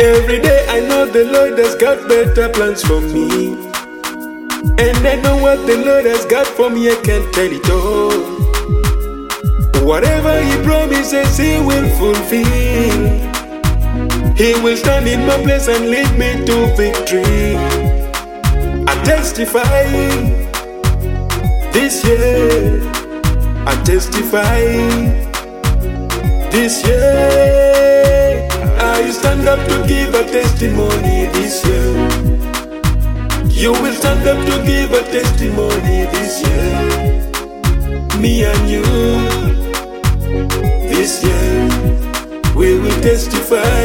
Every day I know the Lord has got better plans for me. And I know what the Lord has got for me, I can't tell it all. Whatever He promises, He will fulfill. He will stand in my place and lead me to victory. I testify this year. I testify this year. I stand up to give a testimony this year. You will stand up to give a testimony this year. Me and you, this year, we will testify.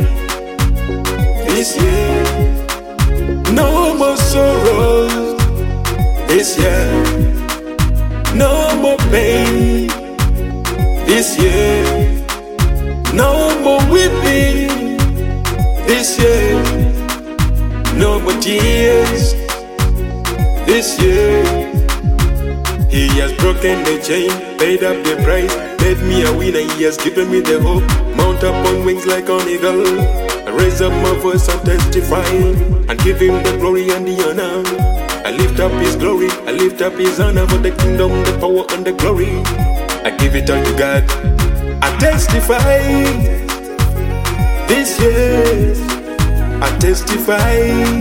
This year, no more sorrows. This year, no more pain. This year, no more weeping. This year, no more tears. This year, He has broken the chain, paid up the price, made me a winner. He has given me the hope, mount up on wings like an eagle. I raise up my voice and testify, and give Him the glory and the honor. I lift up His glory, I lift up His honor, for the kingdom, the power and the glory. I give it all to God. I testify this year. I testify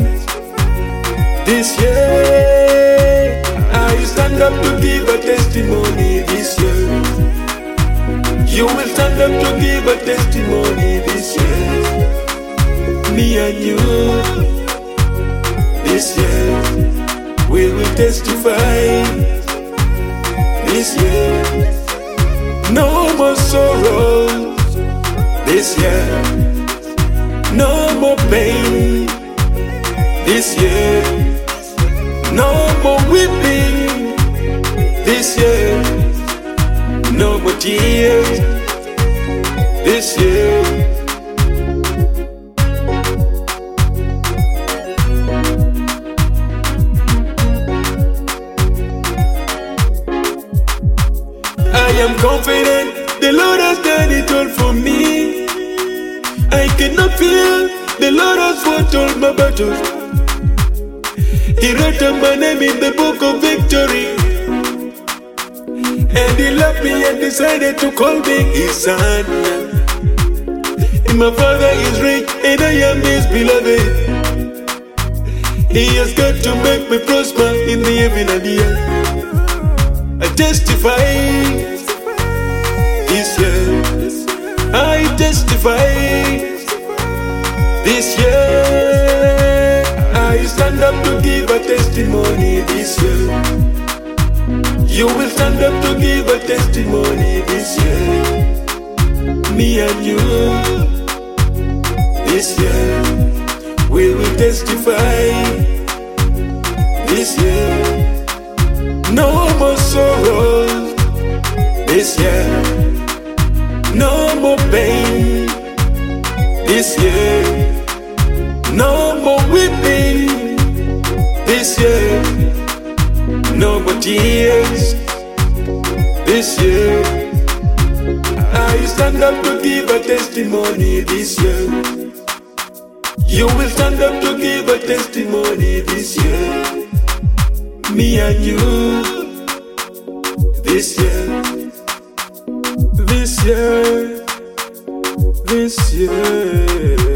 this year. I stand up to give a testimony this year. You will stand up to give a testimony this year. Me and you, this year, we will testify. This year, no more sorrows. This year, no more pain. This year, no more weeping. This year, no more tears. This year, I am confident the Lord has done it all for me. I cannot fear, the Lord has fought all my battles. He wrote down my name in the book of victory. And He loved me and decided to call me His son. And my Father is rich and I am His beloved. He has got to make me prosper in the heaven and the earth. I testify this year. I testify this year. I stand up to give a testimony this year. You will stand up to give a testimony this year. Me and you, this year, we will testify. This year, no more sorrows. This year, no more pain. This year, no more weeping. This year, no more tears. This year, I stand up to give a testimony this year. You will stand up to give a testimony this year. Me and you, this year, this year, this year.